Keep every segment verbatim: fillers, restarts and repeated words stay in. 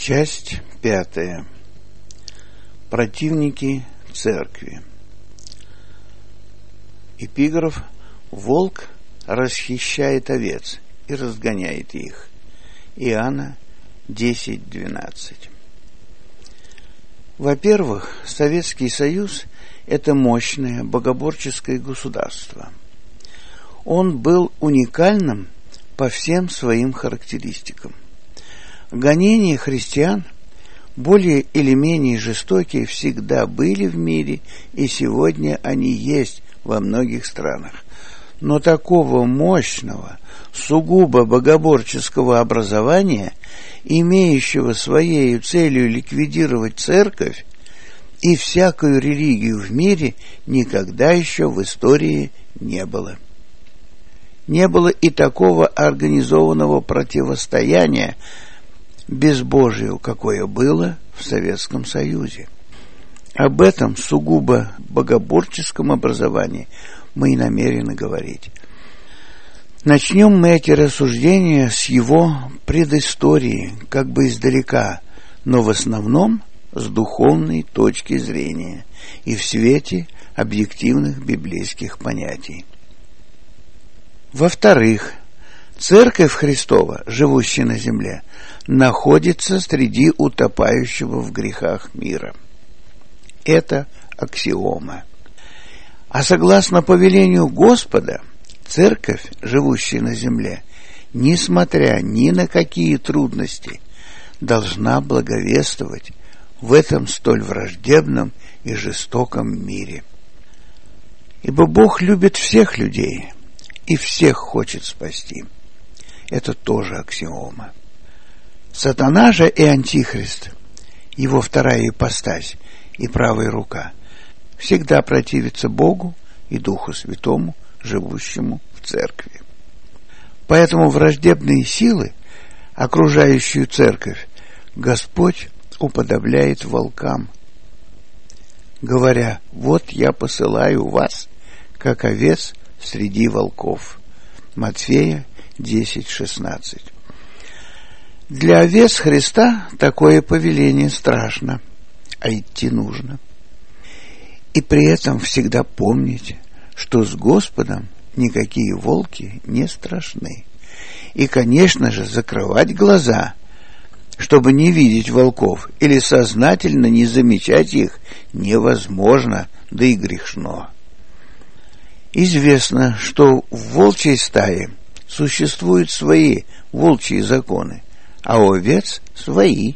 Часть пятая. Противники церкви. Эпиграф: волк расхищает овец и разгоняет их. Иоанна десять двенадцать. Во-первых, Советский Союз – это мощное богоборческое государство. Он был уникальным по всем своим характеристикам. Гонения христиан, более или менее жестокие, всегда были в мире, и сегодня они есть во многих странах. Но такого мощного, сугубо богоборческого образования, имеющего своей целью ликвидировать церковь и всякую религию в мире, никогда еще в истории не было. Не было и такого организованного противостояния безбожию, какое было в Советском Союзе. Об этом сугубо богоборческом образовании мы и намерены говорить. Начнем мы эти рассуждения с его предыстории, как бы издалека, но в основном с духовной точки зрения и в свете объективных библейских понятий. Во-вторых, Церковь Христова, живущая на земле, находится среди утопающего в грехах мира. Это аксиома. А согласно повелению Господа, Церковь, живущая на земле, несмотря ни на какие трудности, должна благовествовать в этом столь враждебном и жестоком мире. Ибо Бог любит всех людей и всех хочет спасти. Это тоже аксиома. Сатана же и Антихрист, его вторая ипостась и правая рука, всегда противится Богу и Духу Святому, живущему в церкви. Поэтому враждебные силы, окружающую церковь, Господь уподобляет волкам, говоря: «Вот я посылаю вас, как овец среди волков». Матфея десять шестнадцать. Для овец Христа такое повеление страшно, а идти нужно. И при этом всегда помнить, что с Господом никакие волки не страшны. И, конечно же, закрывать глаза, чтобы не видеть волков или сознательно не замечать их, невозможно, да и грешно. Известно, что в волчьей стае существуют свои волчьи законы, а у овец свои.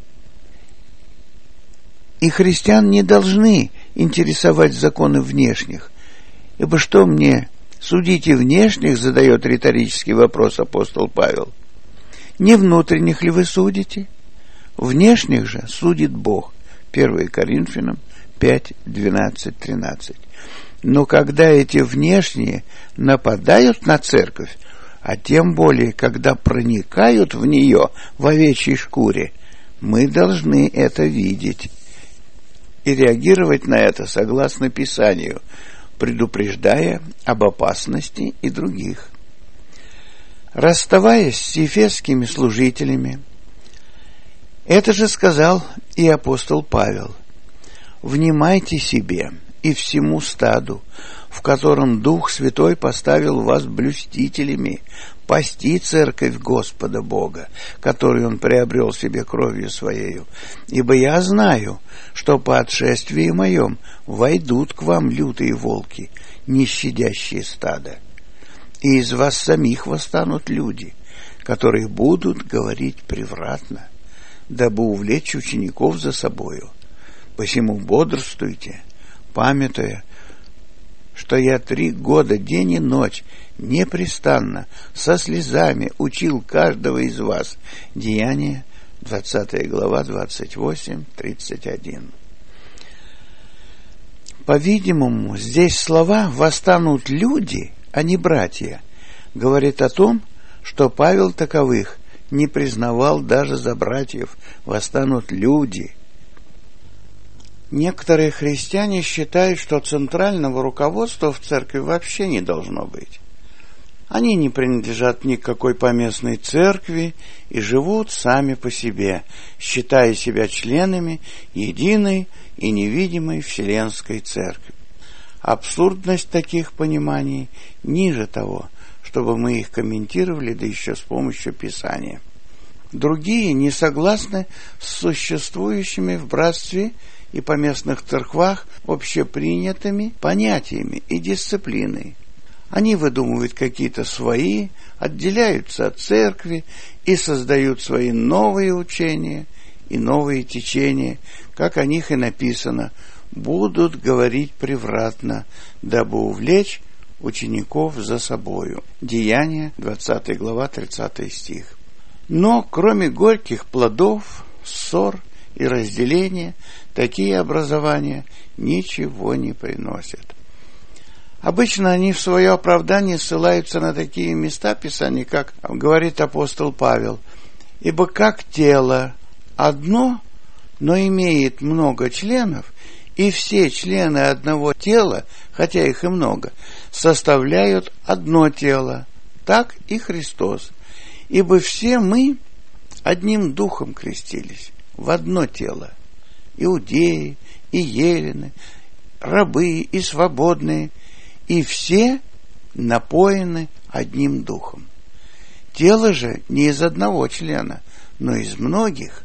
И христиан не должны интересовать законы внешних, ибо что мне судите внешних, задает риторический вопрос апостол Павел. Не внутренних ли вы судите? Внешних же судит Бог. первое Коринфянам пять двенадцать тринадцать. Но когда эти внешние нападают на церковь, а тем более, когда проникают в нее в овечьей шкуре, мы должны это видеть и реагировать на это согласно Писанию, предупреждая об опасности и других. Расставаясь с ефесскими служителями, это же сказал и апостол Павел: «Внимайте себе и всему стаду, в котором Дух Святой поставил вас блюстителями, пасти церковь Господа Бога, которую Он приобрел себе кровью Своею. Ибо я знаю, что по отшествии моем войдут к вам лютые волки, не щадящие стада. И из вас самих восстанут люди, которые будут говорить превратно, дабы увлечь учеников за собою. Посему бодрствуйте, памятуя, что я три года день и ночь непрестанно со слезами учил каждого из вас». Деяния, двадцатая глава, двадцать восемь тридцать один. По-видимому, здесь слова «восстанут люди», а не братья, говорит о том, что Павел таковых не признавал даже за братьев. Восстанут люди. Некоторые христиане считают, что центрального руководства в церкви вообще не должно быть. Они не принадлежат ни к какой поместной церкви и живут сами по себе, считая себя членами единой и невидимой Вселенской Церкви. Абсурдность таких пониманий ниже того, чтобы мы их комментировали, да еще с помощью Писания. Другие не согласны с существующими в братстве и поместных церквах общепринятыми понятиями и дисциплиной. Они выдумывают какие-то свои, отделяются от церкви и создают свои новые учения и новые течения, как о них и написано, будут говорить превратно, дабы увлечь учеников за собою. Деяния, двадцатая глава, тридцатый стих. Но, кроме горьких плодов, ссор и разделения, такие образования ничего не приносят. Обычно они в свое оправдание ссылаются на такие места Писания, как говорит апостол Павел: «Ибо как тело одно, но имеет много членов, и все члены одного тела, хотя их и много, составляют одно тело, так и Христос. Ибо все мы одним духом крестились в одно тело, иудеи и елены, рабы и свободные, и все напоены одним духом. Тело же не из одного члена, но из многих.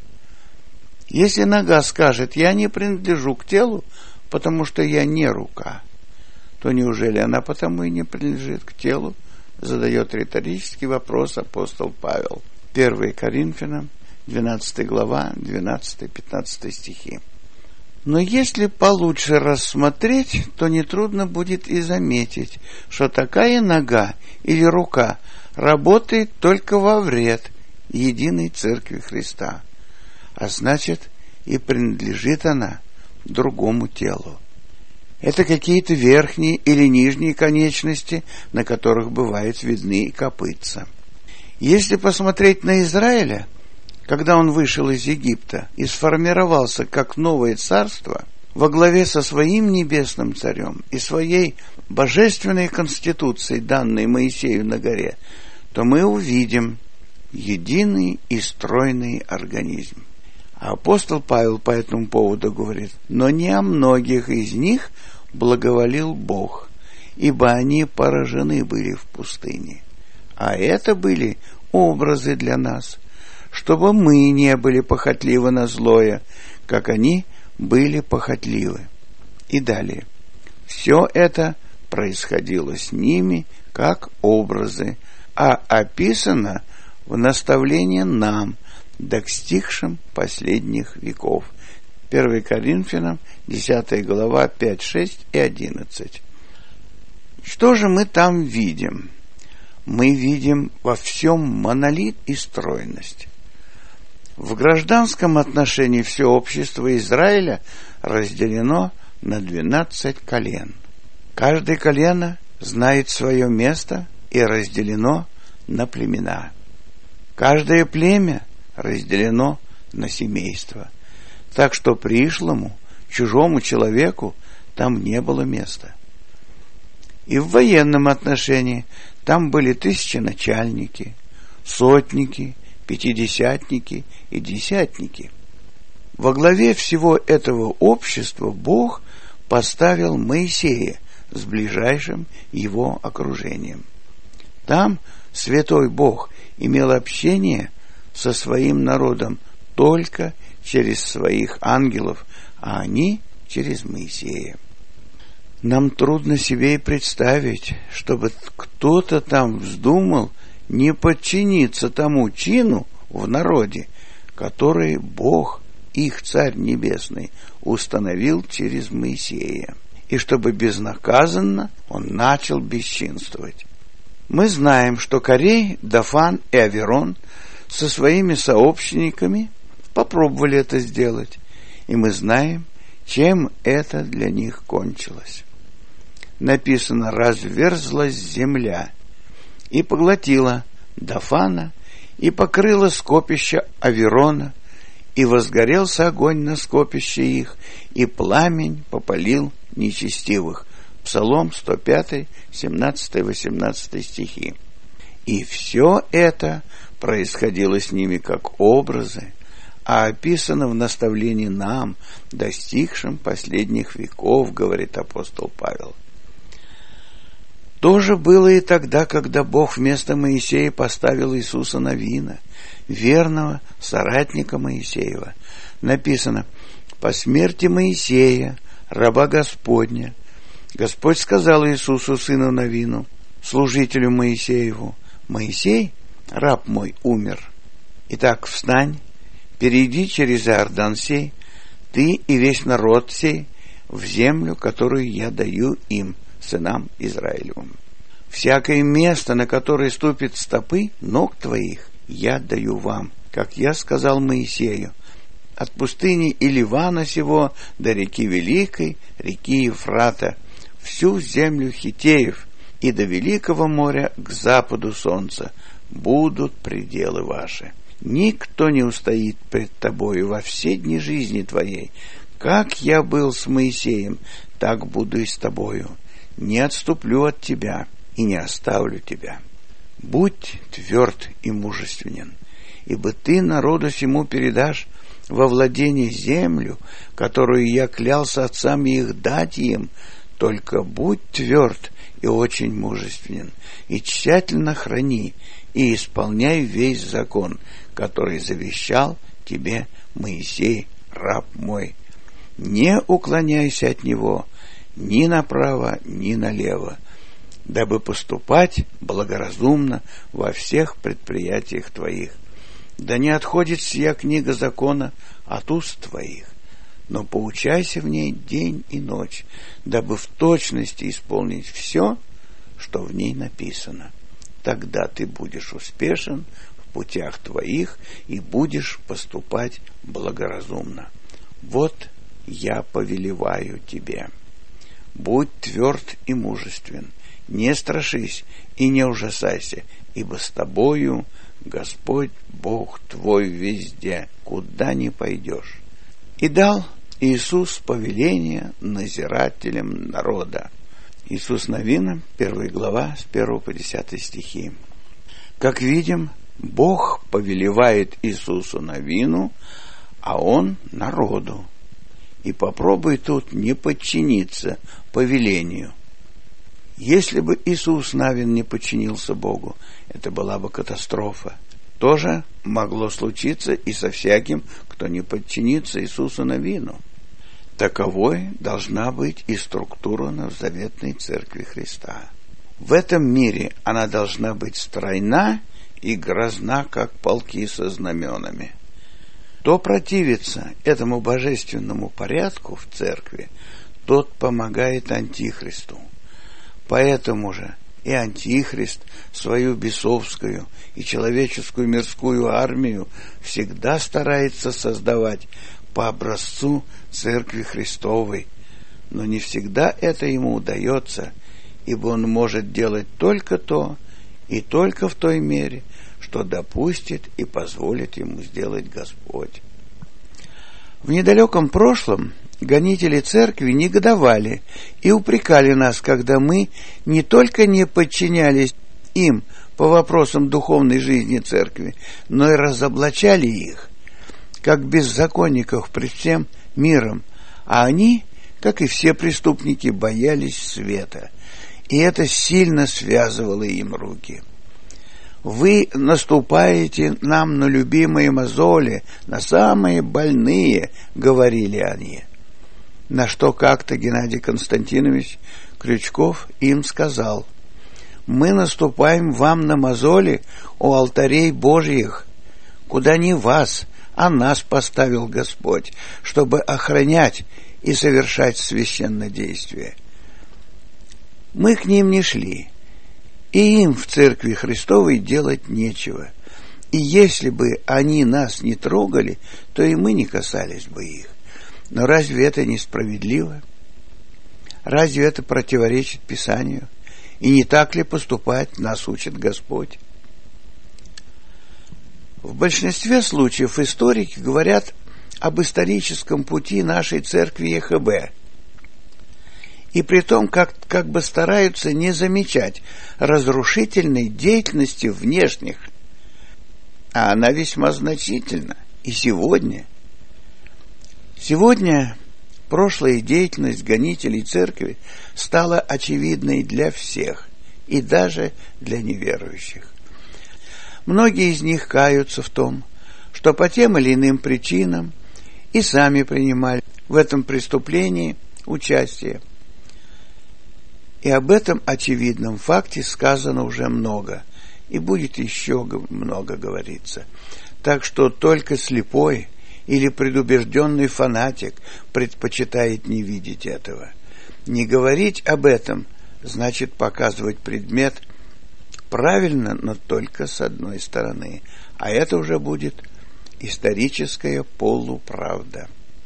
Если нога скажет: я не принадлежу к телу, потому что я не рука, то неужели она потому и не принадлежит к телу?» Задает риторический вопрос апостол Павел. первое Коринфянам, двенадцатая глава, двенадцатый-пятнадцатый стихи. Но если получше рассмотреть, то нетрудно будет и заметить, что такая нога или рука работает только во вред единой Церкви Христа, а значит, и принадлежит она другому телу. Это какие-то верхние или нижние конечности, на которых бывают видны копытца. Если посмотреть на Израиля, когда он вышел из Египта и сформировался как новое царство, во главе со своим небесным царем и своей божественной конституцией, данной Моисею на горе, то мы увидим единый и стройный организм. А апостол Павел по этому поводу говорит: «Но не о многих из них благоволил Бог, ибо они поражены были в пустыне. А это были образы для нас, чтобы мы не были похотливы на злое, как они были похотливы». И далее. Все это происходило с ними как образы, а описано в наставлении нам, достигшим последних веков. первое Коринфянам, десятая глава, пять, шесть и одиннадцать. Что же мы там видим? Мы видим во всем монолит и стройность. В гражданском отношении все общество Израиля разделено на двенадцать колен. Каждое колено знает свое место и разделено на племена. Каждое племя разделено на семейство, так что пришлому, чужому человеку там не было места. И в военном отношении там были тысяченачальники, сотники, пятидесятники и десятники. Во главе всего этого общества Бог поставил Моисея с ближайшим его окружением. Там святой Бог имел общение со своим народом только через своих ангелов, а они через Моисея. Нам трудно себе и представить, чтобы кто-то там вздумал не подчиниться тому чину в народе, который Бог, их Царь Небесный, установил через Моисея, и чтобы безнаказанно он начал бесчинствовать. Мы знаем, что Корей, Дафан и Аверон со своими сообщниками попробовали это сделать, и мы знаем, чем это для них кончилось. Написано: разверзлась земля и поглотила Дафана и покрыла скопище Аверона, и возгорелся огонь на скопище их, и пламень попалил нечестивых. Псалом сто пять, семнадцатый-восемнадцатый стихи. И все это происходило с ними как образы, а описано в наставлении нам, достигшим последних веков, говорит апостол Павел. То же было и тогда, когда Бог вместо Моисея поставил Иисуса Навина, верного соратника Моисеева. Написано: «По смерти Моисея, раба Господня, Господь сказал Иисусу, сыну Навину, служителю Моисееву: Моисей, раб мой, умер. Итак, встань, перейди через Иордан сей, ты и весь народ сей, в землю, которую я даю им, сынам Израилевым. Всякое место, на которое ступит стопы ног твоих, я даю вам, как я сказал Моисею, от пустыни и Ливана сего до реки Великой, реки Ефрата, всю землю Хиттеев, и до Великого моря к западу солнца будут пределы ваши. Никто не устоит пред тобою во все дни жизни твоей. Как я был с Моисеем, так буду и с тобою. Не отступлю от тебя и не оставлю тебя. Будь тверд и мужественен, ибо ты народу сему передашь во владение землю, которую я клялся отцам их дать им. Только будь тверд и очень мужественен, и тщательно храни и исполняй весь закон, который завещал тебе Моисей, раб мой. Не уклоняйся от него ни направо, ни налево, дабы поступать благоразумно во всех предприятиях твоих. Да не отходит сия книга закона от уст твоих, но поучайся в ней день и ночь, дабы в точности исполнить все, что в ней написано. Тогда ты будешь успешен в путях твоих и будешь поступать благоразумно. Вот я повелеваю тебе. Будь тверд и мужествен, не страшись и не ужасайся, ибо с тобою Господь Бог твой везде, куда ни пойдешь. И дал Иисус повеление назирателям народа. Иисус Навина, первая глава, с первого по десятый стихи. Как видим, Бог повелевает Иисусу Навину, а он народу. И попробуй тут не подчиниться повелению. Если бы Иисус Навин не подчинился Богу, это была бы катастрофа. То же могло случиться и со всяким, кто не подчинится Иисусу Навину. Таковой должна быть и структура новозаветной Церкви Христа. В этом мире она должна быть стройна и грозна, как полки со знаменами. Кто противится этому божественному порядку в церкви, тот помогает Антихристу. Поэтому же и Антихрист свою бесовскую и человеческую мирскую армию всегда старается создавать по образцу Церкви Христовой, но не всегда это ему удается, ибо он может делать только то и только в той мере, что допустит и позволит ему сделать Господь. В недалеком прошлом гонители церкви негодовали и упрекали нас, когда мы не только не подчинялись им по вопросам духовной жизни церкви, но и разоблачали их, как беззаконников пред всем миром, а они, как и все преступники, боялись света, и это сильно связывало им руки. Вы наступаете нам на любимые мозоли, на самые больные, говорили они. На что как-то Геннадий Константинович Крючков им сказал: мы наступаем вам на мозоли у алтарей Божьих, куда не вас, а нас поставил Господь, чтобы охранять и совершать священнодействие. Мы к ним не шли, и им в Церкви Христовой делать нечего. И если бы они нас не трогали, то и мы не касались бы их. Но разве это несправедливо? Разве это противоречит Писанию? И не так ли поступать нас учит Господь? В большинстве случаев историки говорят об историческом пути нашей церкви ЕХБ. И притом как, как бы стараются не замечать разрушительной деятельности внешних. А она весьма значительна. И сегодня. Сегодня прошлая деятельность гонителей церкви стала очевидной для всех, и даже для неверующих. Многие из них каются в том, что по тем или иным причинам и сами принимали в этом преступлении участие. И об этом очевидном факте сказано уже много, и будет еще много говориться. Так что только слепой или предубежденный фанатик предпочитает не видеть этого. Не говорить об этом значит показывать предмет правильно, но только с одной стороны, а это уже будет историческая полуправда.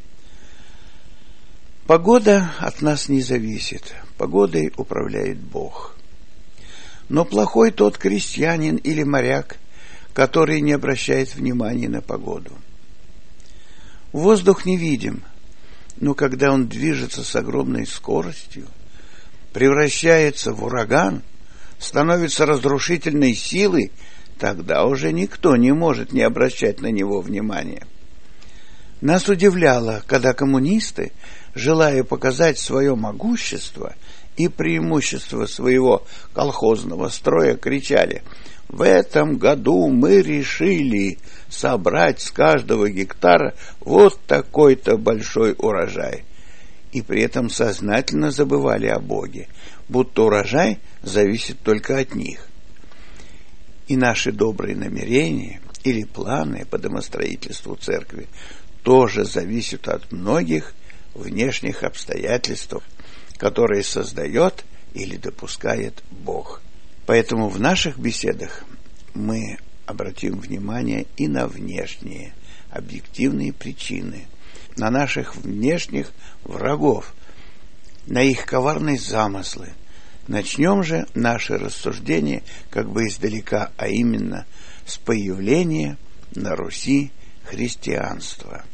Погода от нас не зависит, погодой управляет Бог. Но плохой тот крестьянин или моряк, который не обращает внимания на погоду. Воздух невидим, но когда он движется с огромной скоростью, превращается в ураган, становится разрушительной силой, тогда уже никто не может не обращать на него внимания. Нас удивляло, когда коммунисты, желая показать свое могущество и преимущество своего колхозного строя, кричали: «В этом году мы решили собрать с каждого гектара вот такой-то большой урожай». И при этом сознательно забывали о Боге, будто урожай зависит только от них. И наши добрые намерения или планы по домостроительству церкви тоже зависят от многих внешних обстоятельств, которые создает или допускает Бог. Поэтому в наших беседах мы обратим внимание и на внешние, объективные причины, на наших внешних врагов, на их коварные замыслы. Начнем же наше рассуждение как бы издалека, а именно с появления на Руси христианства.